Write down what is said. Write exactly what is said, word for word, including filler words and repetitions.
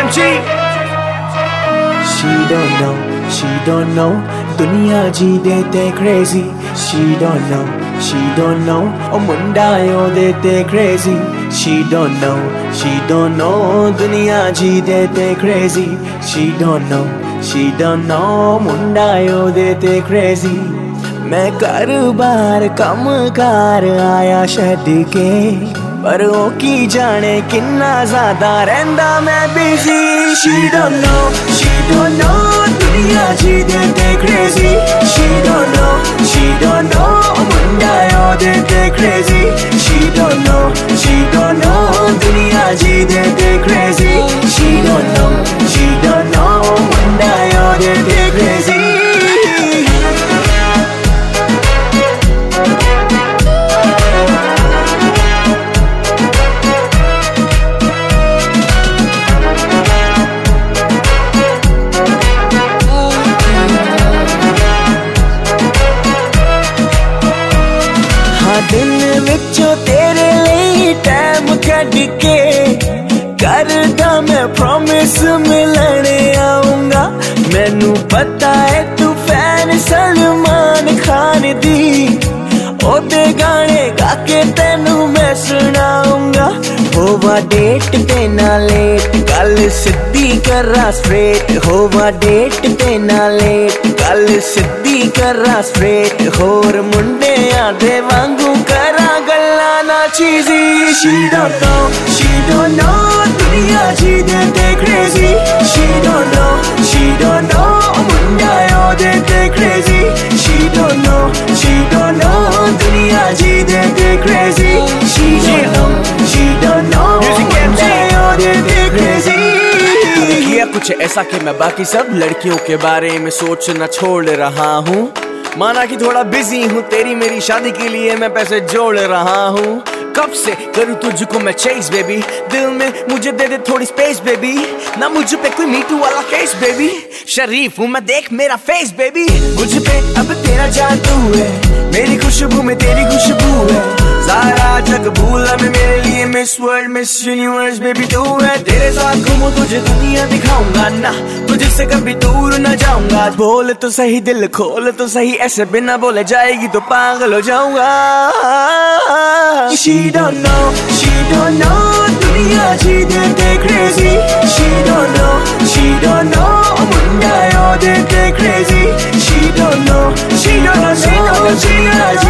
G. She don't know, she don't know, दुनिया जी देते crazy. She don't know, she don't know, ओ मुंडा यो देते crazy. She don't know, she don't know, दुनिया जी देते crazy. She don't know, she don't know, मुंडा यो देते crazy. मैं कारोबार कम car आया छड्ड के, पर ओ की जाने किन्ना ज्यादा रहंदा मैं busy. She don't know, she don't know, दुनिया जी देते crazy. She don't know, she don't know, मुंडा यो देते crazy. She don't know, she don't know, दुनिया जी देते crazy. She don't know, she don't know, मुंडा यो देते crazy. दिन विचों तेरे लिए टाइम कढ के करदा मैं प्रॉमिस मिलने आऊंगा. मैनू पता है तू फैन सलमान खान दी, ओदे गाने गा के तेनू मैं सुनाऊंगा. होवा डेट पे ना लेट, गल सिद्धी करा स्ट्रेट. होवा डेट पे ना लेट, गल सिद्धी करा स्ट्रेट. होर मुंडे आदे वांगू करा गल्ला ना चीजी. She don't know, she don't know, दुनिया जी देते crazy. She don't know, she don't know, मुंडा यो देते crazy. She don't know, she don't know, दुनिया जी देते crazy. She don't know, she don't know, मुंडा यो देते crazy. किया कुछ ऐसा कि मैं बाकी सब लड़कियों के बारे में सोचना छोड़ रहा हूँ. माना कि थोड़ा बिजी हूँ, तेरी मेरी शादी के लिए मैं पैसे जोड़ रहा हूँ. कब से करूँ तुझको मैं चेस बेबी, दिल में मुझे दे दे थोड़ी स्पेस बेबी. ना मुझ पे कोई मीटू वाला केस बेबी, शरीफ हूँ मैं देख मेरा फेस बेबी. मुझ पे अब तेरा जादू है, मेरी खुशबू में तेरी खुशबू है. सारा जग भूला मैं, मेरे लिए miss world miss universe baby तू है. तेरे साथ घूमूं तुझे दुनिया दिखाऊंगा ना, तुझसे कभी दूर न जाऊंगा. बोल तो सही दिल खोल तो सही, ऐसे बिना बोले जाएगी तो पागल हो जाऊंगा. She don't know, she don't know, दुनिया जी देते crazy. She don't know, she don't know, मुंडा यो देते crazy. She don't know, she don't know, she don't know,